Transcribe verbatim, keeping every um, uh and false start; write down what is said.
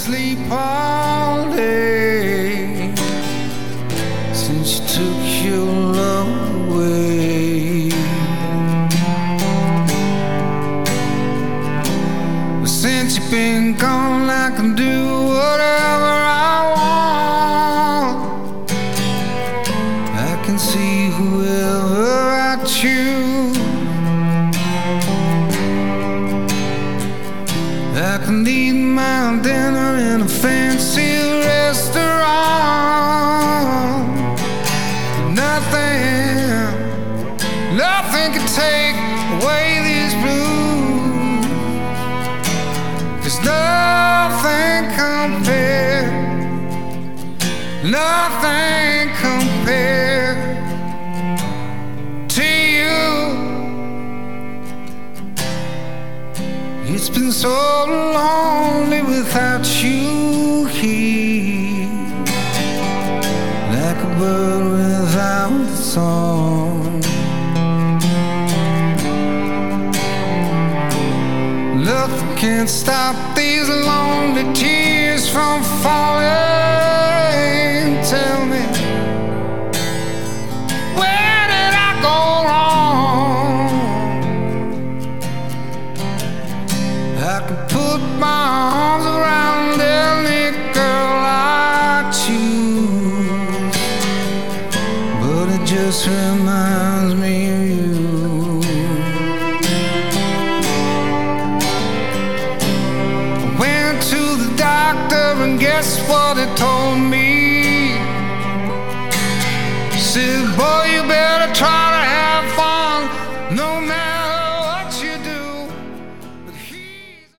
sleep all day since you took your love away. But since you've been gone, I can do whatever I want. I can see whoever I choose. I can eat my dinner in a fancy restaurant, but nothing, nothing can take away these blues. There's nothing compared, nothing compared to you. It's been so lonely without you here, like a bird without a song. Nothing can stop these lonely tears from falling. Tell me, where did I go wrong? I can put my arms around any girl I choose, but it just reminds me of you. I went to the doctor and guess what he told me? He said, boy, you better try